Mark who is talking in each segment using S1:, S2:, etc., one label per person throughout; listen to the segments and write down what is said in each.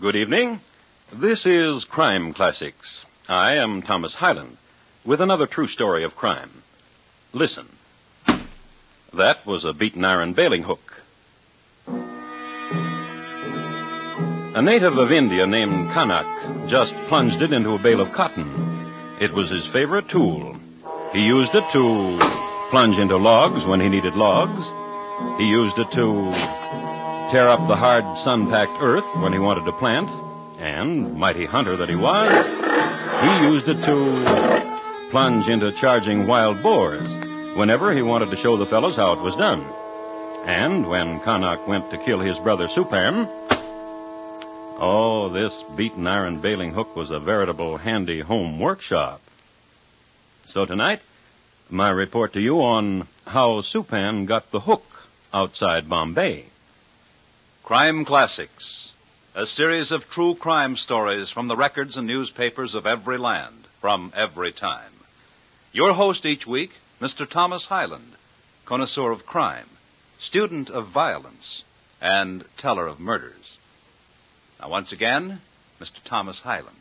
S1: Good evening. This is Crime Classics. I am Thomas Hyland, with another true story of crime. Listen. That was a beaten iron bailing hook. A native of India named Kanak just plunged it into a bale of cotton. It was his favorite tool. He used it to plunge into logs when he needed logs. He used it to tear up the hard, sun-packed earth when he wanted to plant. And, mighty hunter that he was, he used it to plunge into charging wild boars whenever he wanted to show the fellows how it was done. And when Kanak went to kill his brother Supam, this beaten iron bailing hook was a veritable handy home workshop. So tonight, my report to you on how Supan got the hook outside Bombay.
S2: Crime Classics, a series of true crime stories from the records and newspapers of every land, from every time. Your host each week, Mr. Thomas Hyland, connoisseur of crime, student of violence, and teller of murders. Now, once again, Mr. Thomas Hyland.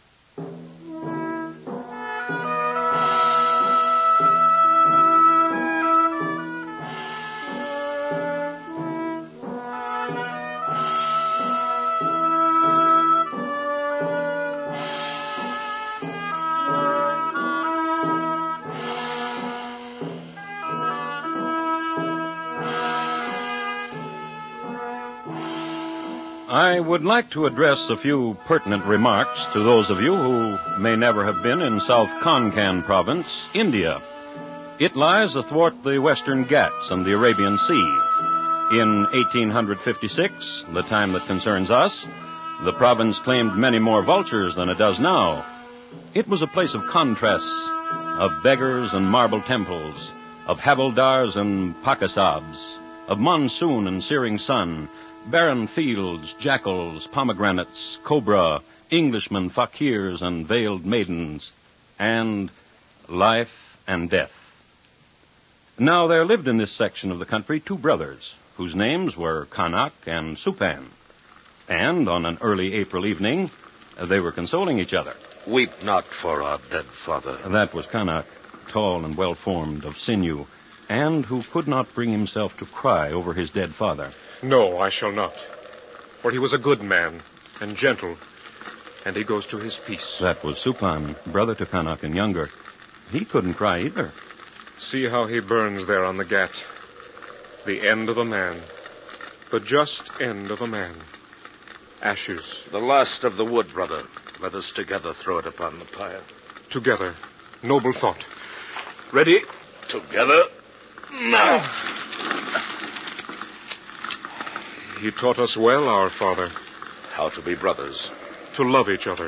S1: I would like to address a few pertinent remarks to those of you who may never have been in South Konkan province, India. It lies athwart the Western Ghats and the Arabian Sea. In 1856, the time that concerns us, the province claimed many more vultures than it does now. It was a place of contrasts, of beggars and marble temples, of havildars and pakasabs, of monsoon and searing sun, barren fields, jackals, pomegranates, cobra, Englishmen, fakirs, and veiled maidens, and life and death. Now there lived in this section of the country two brothers, whose names were Kanak and Supan. And on an early April evening, they were consoling each other.
S3: Weep not for our dead father.
S1: That was Kanak, tall and well-formed, of sinew, and who could not bring himself to cry over his dead father.
S4: No, I shall not. For he was a good man and gentle, and he goes to his peace.
S1: That was Supan, brother to Kanak and younger. He couldn't cry either.
S4: See how he burns there on the Ghat. The end of a man. The just end of a man. Ashes.
S3: The last of the wood, brother. Let us together throw it upon the pyre.
S4: Together. Noble thought. Ready?
S3: Together. Now.
S4: He taught us well, our father.
S3: How to be brothers.
S4: To love each other.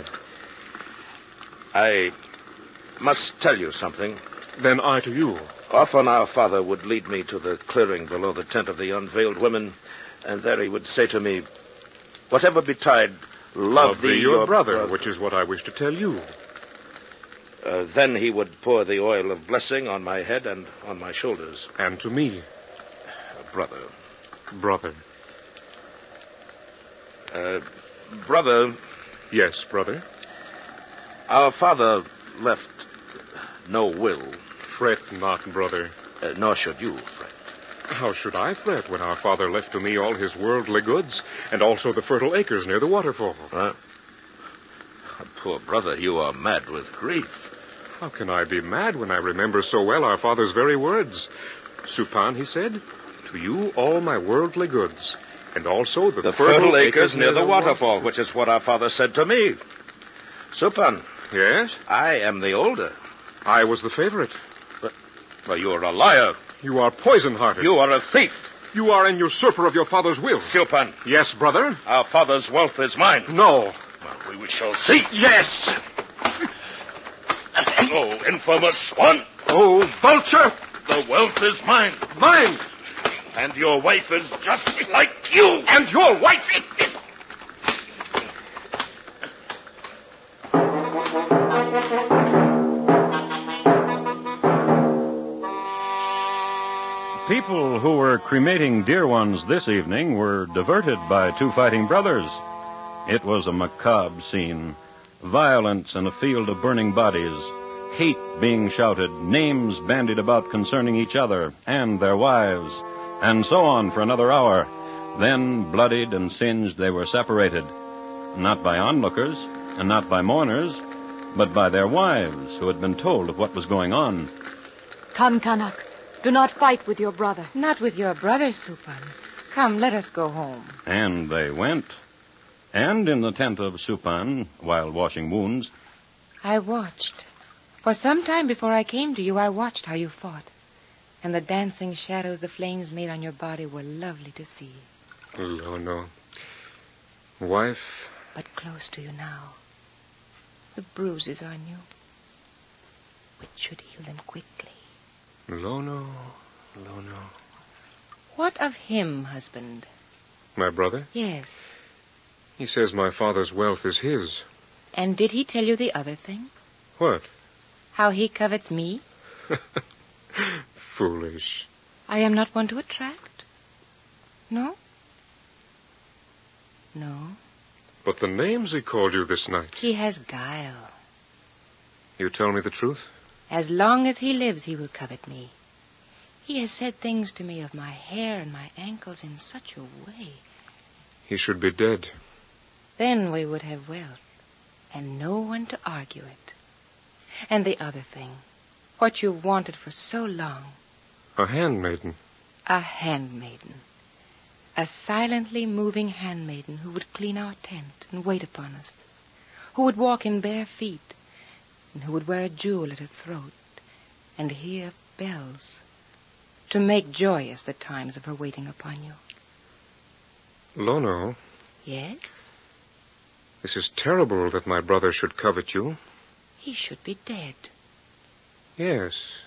S3: I must tell you something.
S4: Then I to you.
S3: Often our father would lead me to the clearing below the tent of the unveiled women, and there he would say to me, whatever betide, love thee
S4: your brother, which is what I wish to tell you.
S3: Then he would pour the oil of blessing on my head and on my shoulders.
S4: And to me.
S3: Brother.
S4: Brother.
S3: Brother.
S4: Yes, brother.
S3: Our father left no will.
S4: Fret not, brother.
S3: Nor should you fret.
S4: How should I fret when our father left to me all his worldly goods and also the fertile acres near the waterfall?
S3: Poor brother, you are mad with grief.
S4: How can I be mad when I remember so well our father's very words? Supan, he said, to you all my worldly goods, and also the
S3: fertile acres near the waterfall, which is what our father said to me. Supan.
S4: Yes?
S3: I am the older.
S4: I was the favorite.
S3: But you are a liar.
S4: You are poison-hearted.
S3: You are a thief.
S4: You are an usurper of your father's will.
S3: Supan.
S4: Yes, brother?
S3: Our father's wealth is mine.
S4: No.
S3: Well, we shall see.
S4: Yes.
S3: Oh, infamous one.
S4: Oh, vulture.
S3: The wealth is mine.
S4: Mine.
S3: And your wife is just like you.
S4: And your wife...
S1: People who were cremating dear ones this evening were diverted by two fighting brothers. It was a macabre scene. Violence in a field of burning bodies. Hate being shouted. Names bandied about concerning each other and their wives. And so on for another hour. Then, bloodied and singed, they were separated. Not by onlookers, and not by mourners, but by their wives, who had been told of what was going on.
S5: Come, Kanak. Do not fight with your brother.
S6: Not with your brother, Supan. Come, let us go home.
S1: And they went. And in the tent of Supan, while washing wounds...
S6: I watched. For some time before I came to you, I watched how you fought. And the dancing shadows the flames made on your body were lovely to see.
S4: Lono. Wife.
S6: But close to you now. The bruises on you. Which should heal them quickly.
S4: Lono.
S6: What of him, husband?
S4: My brother?
S6: Yes.
S4: He says my father's wealth is his.
S6: And did he tell you the other thing?
S4: What?
S6: How he covets me?
S4: Foolish.
S6: I am not one to attract? No? No.
S4: But the names he called you this night.
S6: He has guile.
S4: You tell me the truth?
S6: As long as he lives, he will covet me. He has said things to me of my hair and my ankles in such a way.
S4: He should be dead.
S6: Then we would have wealth, and no one to argue it. And the other thing, what you've wanted for so long.
S4: A handmaiden.
S6: A handmaiden. A silently moving handmaiden who would clean our tent and wait upon us. Who would walk in bare feet, and who would wear a jewel at her throat and hear bells to make joyous the times of her waiting upon you.
S4: Lono.
S6: Yes?
S4: This is terrible that my brother should covet you.
S6: He should be dead.
S4: Yes.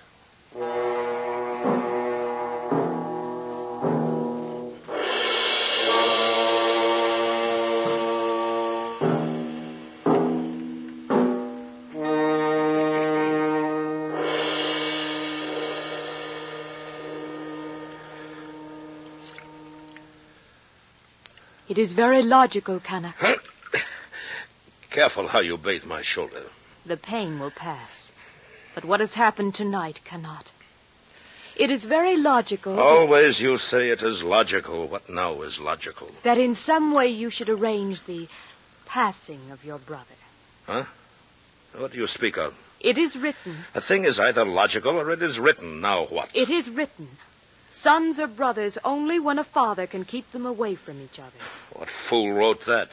S5: It is very logical, Kanak.
S3: Careful how you bathe my shoulder.
S5: The pain will pass. But what has happened tonight cannot. It is very logical...
S3: Always you say it is logical. What now is logical?
S5: that in some way you should arrange the passing of your brother.
S3: Huh? What do you speak of?
S5: It is written.
S3: A thing is either logical or it is written. Now what?
S5: It is written. Sons are brothers only when a father can keep them away from each other.
S3: What fool wrote that?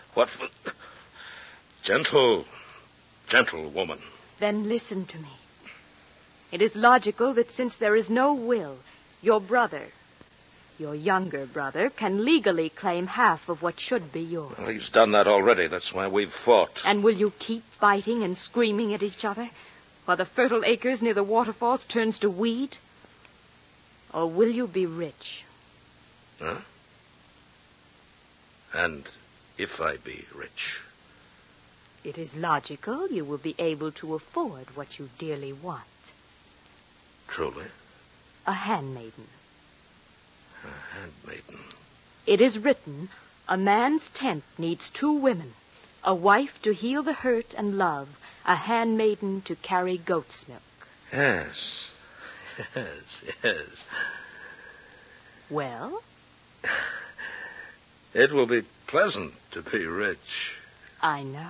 S3: Gentle woman.
S5: Then listen to me. It is logical that since there is no will, your brother, your younger brother, can legally claim half of what should be yours.
S3: Well, he's done that already. That's why we've fought.
S5: And will you keep fighting and screaming at each other while the fertile acres near the waterfalls turns to weed? Or will you be rich?
S3: Huh? And if I be rich?
S5: It is logical you will be able to afford what you dearly want.
S3: Truly?
S5: A handmaiden.
S3: A handmaiden.
S5: It is written, a man's tent needs 2 women, a wife to heal the hurt and love, a handmaiden to carry goat's milk.
S3: Yes.
S5: Well?
S3: It will be pleasant to be rich.
S5: I know.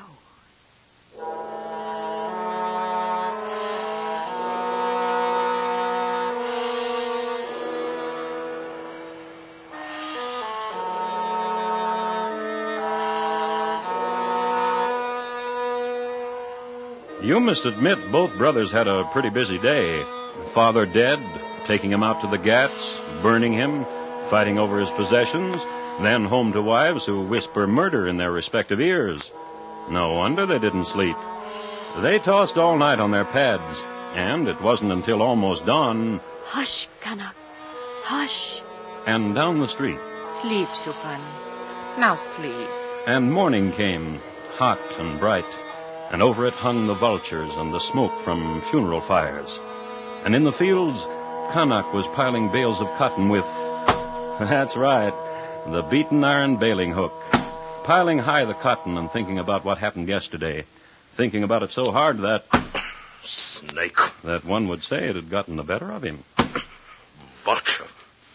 S1: You must admit both brothers had a pretty busy day. Father dead, taking him out to the Ghats, burning him, fighting over his possessions, then home to wives who whisper murder in their respective ears. No wonder they didn't sleep. They tossed all night on their pads, and it wasn't until almost dawn...
S5: Hush, Kanak. Hush.
S1: And down the street.
S6: Sleep, Supan. Now sleep.
S1: And morning came, hot and bright, and over it hung the vultures and the smoke from funeral fires. And in the fields, Kanak was piling bales of cotton with... That's right, the beaten iron baling hook. piling high the cotton and thinking about what happened yesterday. Thinking about it so hard that...
S3: Snake.
S1: That one would say it had gotten the better of him.
S3: Vulture.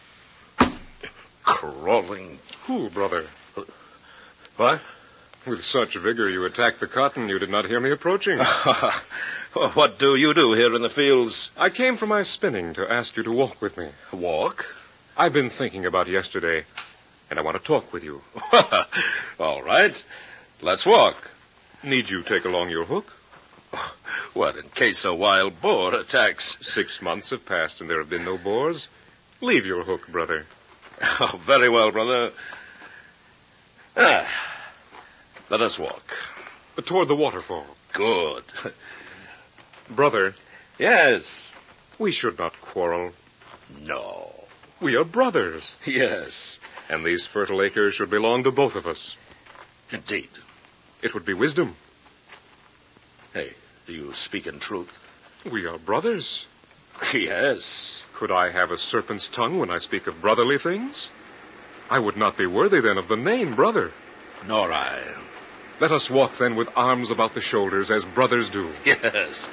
S3: Crawling.
S4: Who, brother?
S3: What?
S4: With such vigor you attacked the cotton, you did not hear me approaching.
S3: What do you do here in the fields?
S4: I came from my spinning to ask you to walk with me.
S3: Walk?
S4: I've been thinking about yesterday, and I want to talk with you.
S3: All right. Let's walk.
S4: Need you take along your hook?
S3: What, in case a wild boar attacks?
S4: 6 months have passed and there have been no boars. Leave your hook, brother.
S3: Oh, very well, brother. Let us walk.
S4: Toward the waterfall.
S3: Good.
S4: Brother.
S3: Yes.
S4: We should not quarrel.
S3: No.
S4: We are brothers.
S3: Yes.
S4: And these fertile acres should belong to both of us.
S3: Indeed.
S4: It would be wisdom.
S3: Hey, do you speak in truth?
S4: We are brothers.
S3: Yes.
S4: Could I have a serpent's tongue when I speak of brotherly things? I would not be worthy then of the name brother.
S3: Nor I.
S4: Let us walk then with arms about the shoulders as brothers do.
S3: Yes.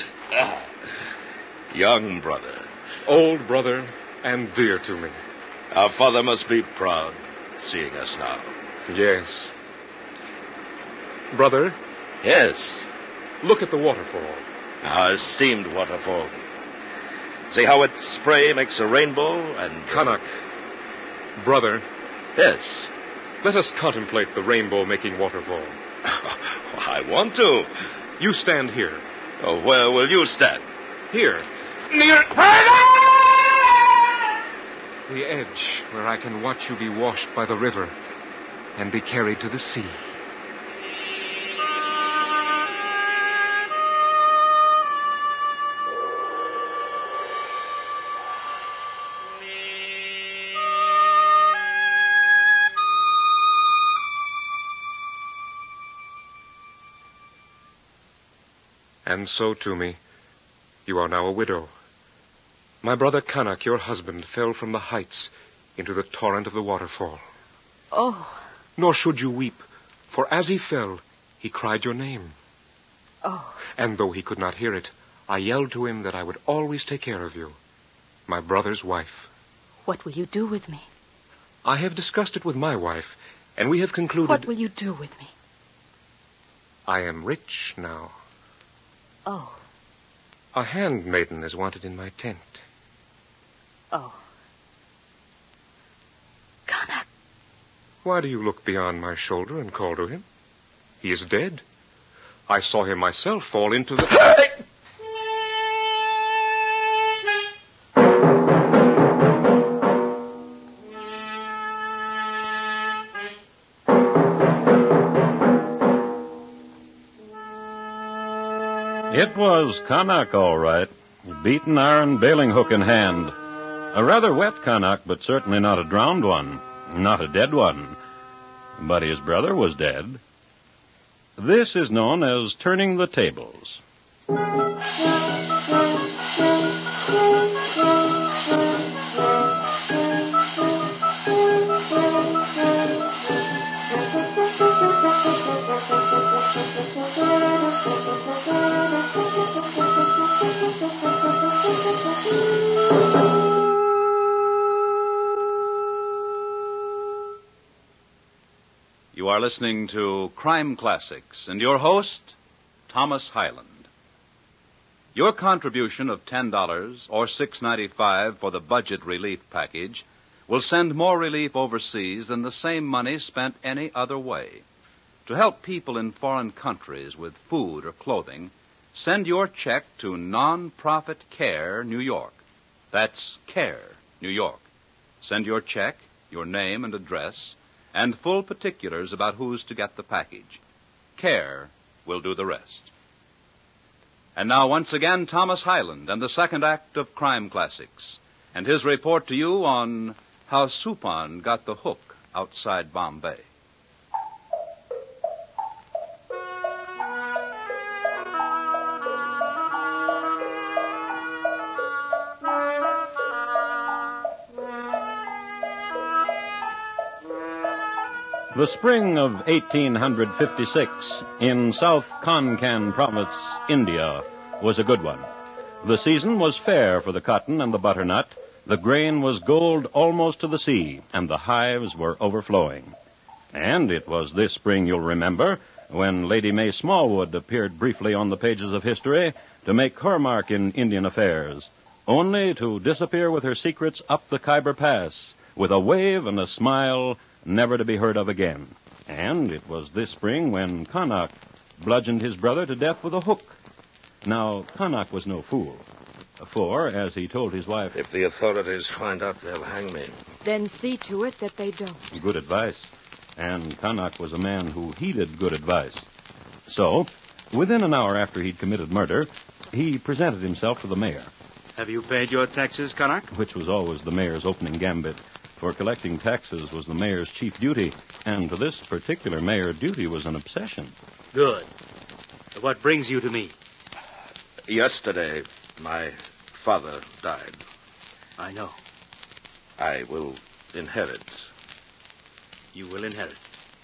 S3: Young brother.
S4: Old brother and dear to me.
S3: Our father must be proud seeing us now.
S4: Yes. Brother?
S3: Yes.
S4: Look at the waterfall.
S3: Our esteemed waterfall. See how its spray makes a rainbow and...
S4: Kanak. Brother.
S3: Yes.
S4: Let us contemplate the rainbow-making waterfall.
S3: I want to.
S4: You stand here.
S3: Oh, where will you stand?
S4: Here. Near... The edge where I can watch you be washed by the river and be carried to the sea. And so, to me, you are now a widow. My brother Kanak, your husband, fell from the heights into the torrent of the waterfall.
S5: Oh.
S4: Nor should you weep, for as he fell, he cried your name.
S5: Oh.
S4: And though he could not hear it, I yelled to him that I would always take care of you, my brother's wife.
S5: What will you do with me?
S4: I have discussed it with my wife, and we have concluded...
S5: What will you do with me?
S4: I am rich now.
S5: Oh.
S4: A handmaiden is wanted in my tent.
S5: Oh. Kanak.
S4: Why do you look beyond my shoulder and call to him? He is dead. I saw him myself fall into the...
S1: It was Kanak, all right. Beaten iron bailing hook in hand. A rather wet Kanak, but certainly not a drowned one. Not a dead one. But his brother was dead. This is known as turning the tables.
S2: You are listening to Crime Classics, and your host, Thomas Hyland. Your contribution of $10 or $6.95 for the budget relief package will send more relief overseas than the same money spent any other way. To help people in foreign countries with food or clothing, send your check to Nonprofit Care, New York. That's Care, New York. Send your check, your name and address, and full particulars about who's to get the package. Care will do the rest. And now, once again, Thomas Hyland and the second act of Crime Classics, and his report to you on how Supan got the hook outside Bombay.
S1: The spring of 1856 in South Konkan province, India, was a good one. The season was fair for the cotton and the butternut. The grain was gold almost to the sea, and the hives were overflowing. And it was this spring, you'll remember, when Lady May Smallwood appeared briefly on the pages of history to make her mark in Indian affairs, only to disappear with her secrets up the Khyber Pass, with a wave and a smile never to be heard of again. And it was this spring when Kanak bludgeoned his brother to death with a hook. Now, Kanak was no fool, for, as he told his wife,
S3: "If the authorities find out, they'll hang me."
S5: Then see to it that they don't.
S1: Good advice. And Kanak was a man who heeded good advice. So, within an hour after he'd committed murder, he presented himself to the mayor.
S7: Have you paid your taxes, Kanak?
S1: Which was always the mayor's opening gambit, for collecting taxes was the mayor's chief duty, and to this particular mayor, duty was an obsession.
S7: Good. What brings you to me?
S3: Yesterday, my father died.
S7: I know.
S3: I will inherit.
S7: You will inherit.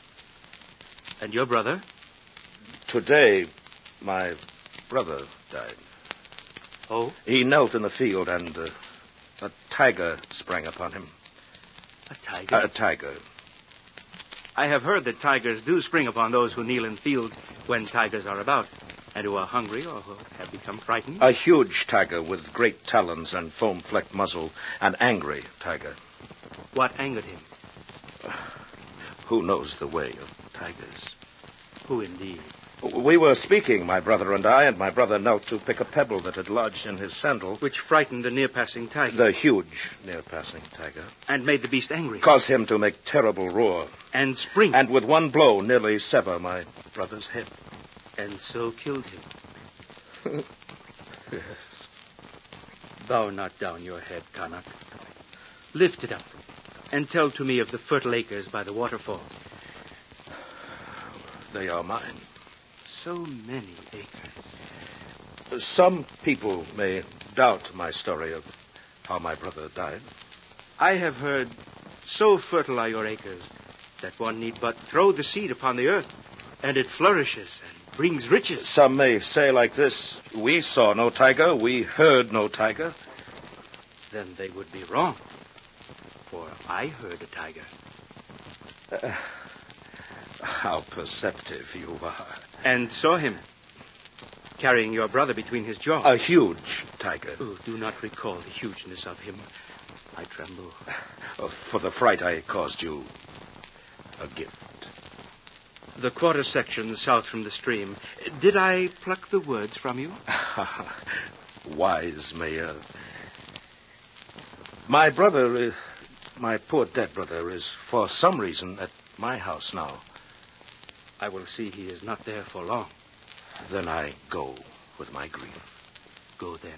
S7: And your brother?
S3: Today, my brother died.
S7: Oh?
S3: He knelt in the field, and a tiger sprang upon him.
S7: A tiger?
S3: A tiger.
S7: I have heard that tigers do spring upon those who kneel in fields when tigers are about, and who are hungry or who have become frightened.
S3: A huge tiger with great talons and foam-flecked muzzle. An angry tiger.
S7: What angered him?
S3: Who knows the way of tigers?
S7: Who indeed?
S3: We were speaking, my brother and I, and my brother knelt to pick a pebble that had lodged in his sandal.
S7: Which frightened the near-passing tiger.
S3: The huge near-passing tiger.
S7: And made the beast angry.
S3: Caused him to make terrible roar.
S7: And spring.
S3: And with one blow nearly sever my brother's head.
S7: And so killed him.
S3: Yes.
S7: Bow not down your head, Kanak. Lift it up, and tell to me of the fertile acres by the waterfall.
S3: They are mine.
S7: So many acres.
S3: Some people may doubt my story of how my brother died.
S7: I have heard so fertile are your acres that one need but throw the seed upon the earth, and it flourishes and brings riches.
S3: Some may say like this: we saw no tiger, we heard no tiger.
S7: Then they would be wrong, for I heard a tiger.
S3: How perceptive you are.
S7: And saw him, carrying your brother between his jaws.
S3: A huge tiger.
S7: Oh, do not recall the hugeness of him. I tremble.
S3: For the fright I caused you, a gift.
S7: The quarter section south from the stream. Did I pluck the words from you?
S3: Wise mayor. My brother, my poor dead brother, is for some reason at my house now.
S7: I will see he is not there for long.
S3: Then I go with my grief.
S7: Go then.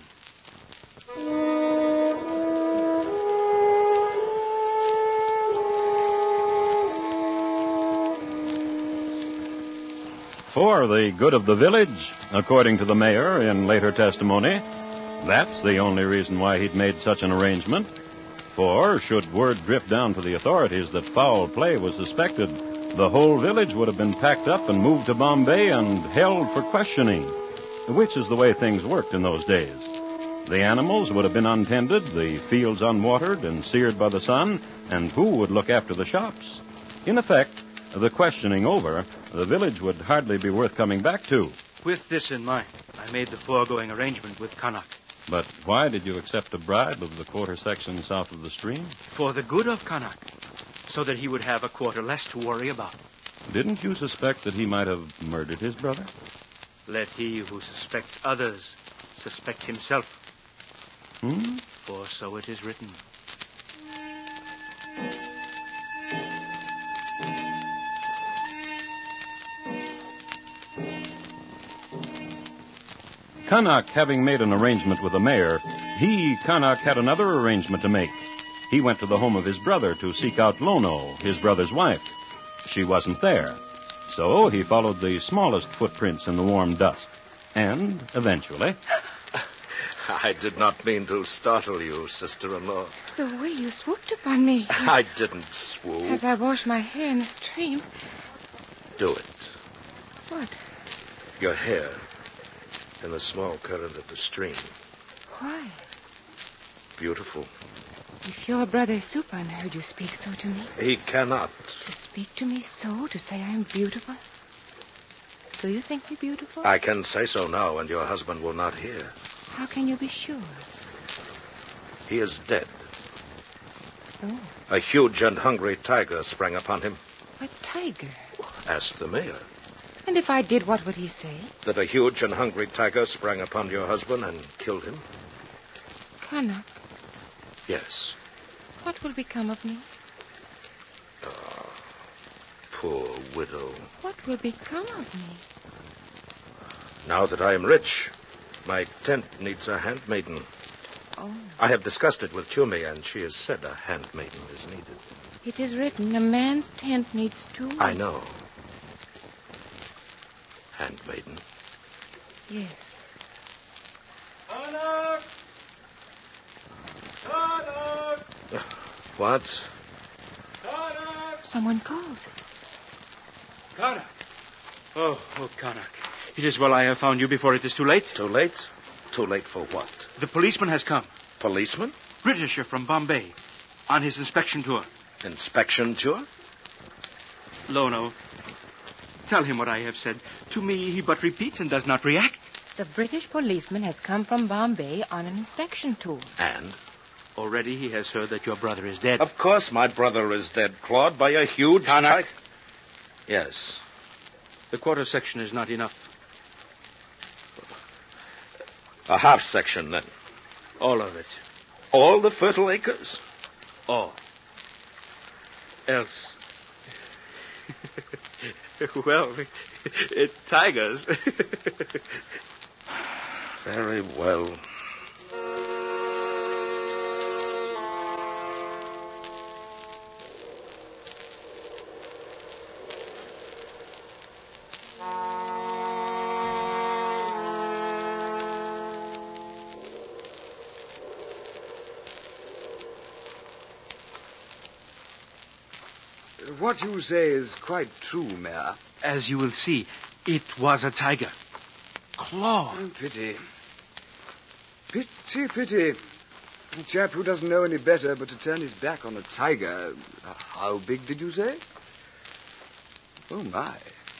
S1: For the good of the village, according to the mayor in later testimony, that's the only reason why he'd made such an arrangement. For, should word drift down to the authorities that foul play was suspected, the whole village would have been packed up and moved to Bombay and held for questioning, which is the way things worked in those days. The animals would have been untended, the fields unwatered and seared by the sun, and who would look after the shops? In effect, the questioning over, the village would hardly be worth coming back to.
S7: With this in mind, I made the foregoing arrangement with Kanak.
S1: But why did you accept a bribe of the quarter section south of the stream?
S7: For the good of Kanak, so that he would have a quarter less to worry about.
S1: Didn't you suspect that he might have murdered his brother?
S7: Let he who suspects others suspect himself. For so it is written.
S1: Kanak, having made an arrangement with the mayor, Kanak, had another arrangement to make. He went to the home of his brother to seek out Lono, his brother's wife. She wasn't there. So he followed the smallest footprints in the warm dust. And, eventually...
S3: I did not mean to startle you, sister-in-law.
S6: The way you swooped upon me.
S3: I didn't swoop.
S6: As I wash my hair in the stream.
S3: Do it.
S6: What?
S3: Your hair in the small current of the stream.
S6: Why?
S3: Beautiful.
S6: If your brother Supan heard you speak so to me.
S3: He cannot.
S6: To speak to me so, to say I am beautiful? Do you think me beautiful?
S3: I can say so now, and your husband will not hear.
S6: How can you be sure?
S3: He is dead.
S6: Oh.
S3: A huge and hungry tiger sprang upon him.
S6: A tiger?
S3: Ask the mayor.
S6: And if I did, what would he say?
S3: That a huge and hungry tiger sprang upon your husband and killed him?
S6: Kanak,
S3: Yes.
S6: what will become of me?
S3: Ah, poor widow.
S6: What will become of me?
S3: Now that I am rich, my tent needs a handmaiden.
S6: Oh.
S3: I have discussed it with Tumi, and she has said a handmaiden is needed.
S6: It is written, a man's tent needs two.
S3: I know. Handmaiden.
S6: Yes.
S7: Kanak! Kanak!
S3: What?
S7: Kanak!
S6: Someone calls.
S7: Kanak! Oh, Kanak. It is well I have found you before it is too late.
S3: Too late? Too late for what?
S7: The policeman has come.
S3: Policeman?
S7: Britisher from Bombay. On his inspection tour.
S3: Inspection tour?
S7: Lono, tell him what I have said. To me, he but repeats and does not react.
S6: The British policeman has come from Bombay on an inspection tour.
S3: And?
S7: Already he has heard that your brother is dead.
S3: Of course my brother is dead, Claude, by a huge
S7: Kanak.
S3: tiger. Yes.
S7: The quarter section is not enough.
S3: A half section, then.
S7: All of it.
S3: All the fertile acres?
S7: All. Else. Well, tigers.
S3: Very well.
S8: What you say is quite true, Mayor.
S7: As you will see, it was a tiger. Claude.
S8: Pity. Pity. A chap who doesn't know any better but to turn his back on a tiger. How big did you say? Oh, my.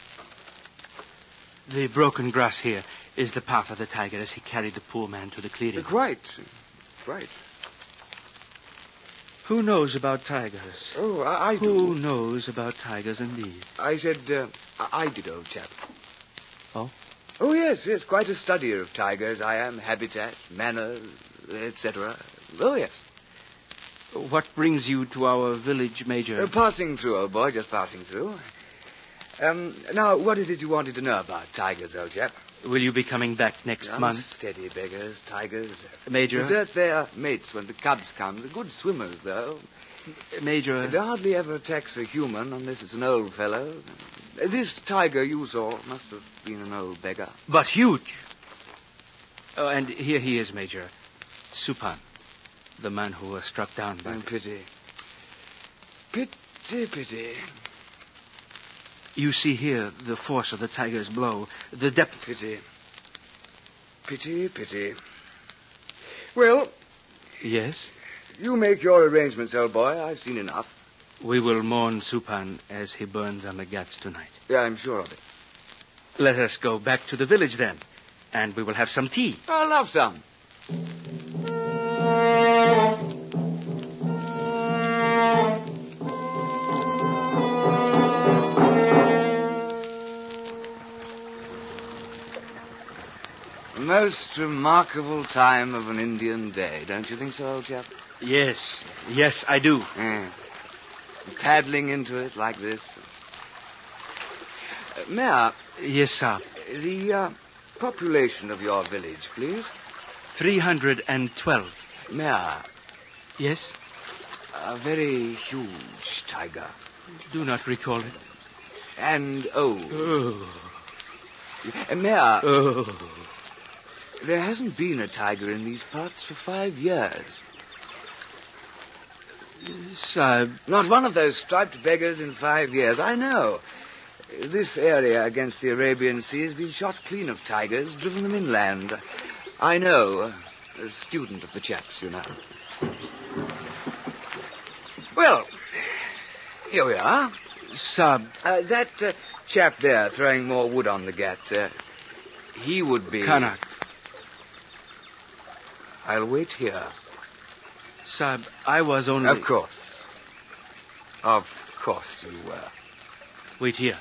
S7: The broken grass here is the path of the tiger as he carried the poor man to the clearing.
S8: Quite.
S7: Who knows about tigers?
S8: Oh, I do.
S7: Who knows about tigers indeed?
S8: I said, I did, old chap.
S7: Oh?
S8: Oh, yes, quite a studier of tigers. I am. Habitat, manner, etc. Oh, yes.
S7: What brings you to our village, Major?
S8: Passing through, old boy, just passing through. Now, what is it you wanted to know about tigers, old chap?
S7: Will you be coming back next month?
S8: Steady beggars, tigers.
S7: Major?
S8: Desert their mates when the cubs come. They're good swimmers, though.
S7: Major?
S8: They hardly ever attacks a human unless it's an old fellow. This tiger you saw must have been an old beggar.
S7: But huge. Oh, and here he is, Major. Supan, the man who was struck down by...
S8: Pity.
S7: You see here the force of the tiger's blow, the depth...
S8: Pity. Well...
S7: Yes?
S8: You make your arrangements, old boy. I've seen enough.
S7: We will mourn Supan as he burns on the Ghats tonight.
S8: Yeah, I'm sure of it.
S7: Let us go back to the village, then, and we will have some tea.
S8: I'll have some. Most remarkable time of an Indian day, don't you think so, old chap?
S7: Yes, I do.
S8: Yeah. Paddling into it like this. Mayor.
S7: Yes, sir.
S8: The population of your village, please.
S7: 312.
S8: Mayor.
S7: Yes?
S8: A very huge tiger.
S7: Do not recall it.
S8: And old.
S7: Oh.
S8: Mayor.
S7: Oh.
S8: There hasn't been a tiger in these parts for 5 years.
S7: Sahib.
S8: Not one of those striped beggars in 5 years, I know. This area against the Arabian Sea has been shot clean of tigers, driven them inland. I know. A student of the chaps, you know. Well, here we are.
S7: Sahib.
S8: That chap there throwing more wood on the gat, he would be...
S7: Kanak.
S8: I'll wait here.
S7: Sahib, I was only...
S8: Of course. Of course you were.
S7: Wait here.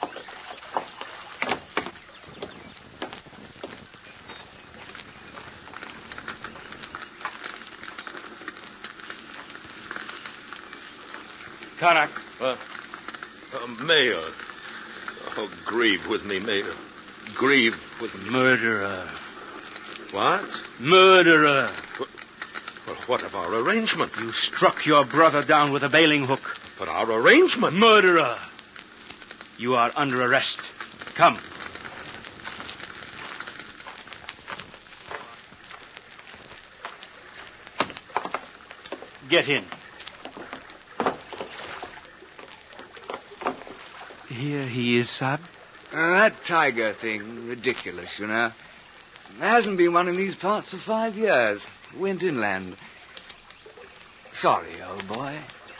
S7: Kanak.
S3: Mayor. Oh, grieve with me, Mayor. Grieve with me.
S7: Murderer.
S3: What?
S7: Murderer.
S3: Well, what of our arrangement?
S7: You struck your brother down with a bailing hook.
S3: But our arrangement?
S7: Murderer. You are under arrest. Come. Get in. Here he is, Sahib.
S8: That tiger thing, ridiculous, you know. There hasn't been one in these parts for 5 years. Went inland. Sorry, old boy.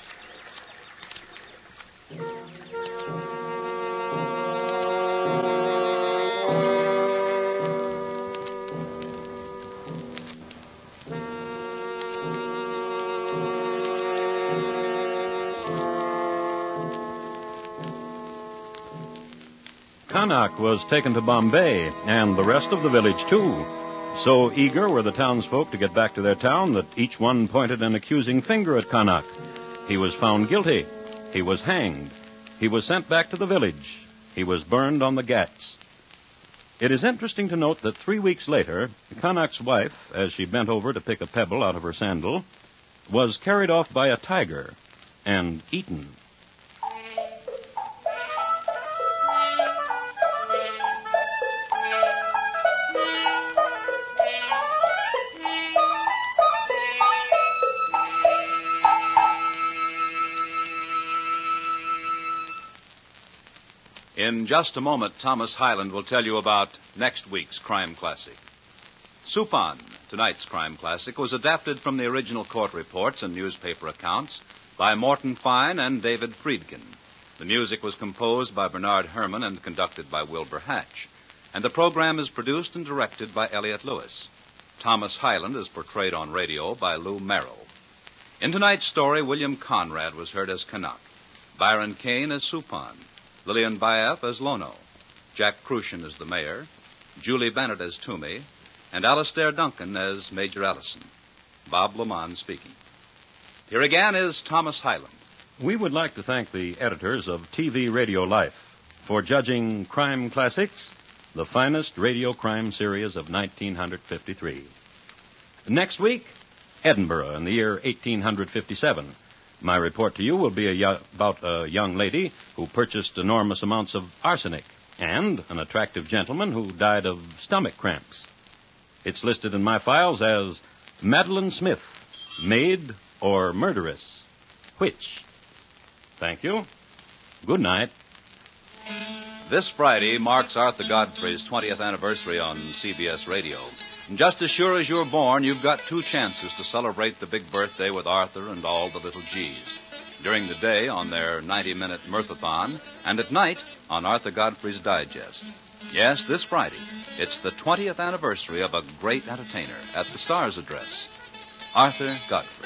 S1: Kanak was taken to Bombay, and the rest of the village, too. So eager were the townsfolk to get back to their town that each one pointed an accusing finger at Kanak. He was found guilty. He was hanged. He was sent back to the village. He was burned on the ghats. It is interesting to note that 3 weeks later, Kanak's wife, as she bent over to pick a pebble out of her sandal, was carried off by a tiger and eaten.
S2: In just a moment, Thomas Hyland will tell you about next week's Crime Classic. Suppan, tonight's Crime Classic, was adapted from the original court reports and newspaper accounts by Morton Fine and David Friedkin. The music was composed by Bernard Herrmann and conducted by Wilbur Hatch. And the program is produced and directed by Elliott Lewis. Thomas Hyland is portrayed on radio by Lou Merrill. In tonight's story, William Conrad was heard as Kanak, Byron Kane as Suppan, Lillian Baeff as Lono, Jack Crucian as the mayor, Julie Bennett as Toomey, and Alistair Duncan as Major Allison. Bob Lamont speaking. Here again is Thomas Hyland.
S1: We would like to thank the editors of TV Radio Life for judging Crime Classics, the finest radio crime series of 1953. Next week, Edinburgh in the year 1857. My report to you will be about a young lady who purchased enormous amounts of arsenic and an attractive gentleman who died of stomach cramps. It's listed in my files as Madeline Smith, maid or murderess. Which? Thank you. Good night.
S2: This Friday marks Arthur Godfrey's 20th anniversary on CBS Radio. And just as sure as you're born, you've got 2 chances to celebrate the big birthday with Arthur and all the little G's. During the day on their 90-minute Mirthathon, and at night on Arthur Godfrey's Digest. Yes, this Friday, it's the 20th anniversary of a great entertainer at the Star's address, Arthur Godfrey.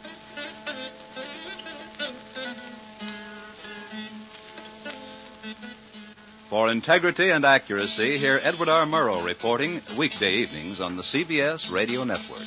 S2: For integrity and accuracy, hear Edward R. Murrow reporting weekday evenings on the CBS Radio Network.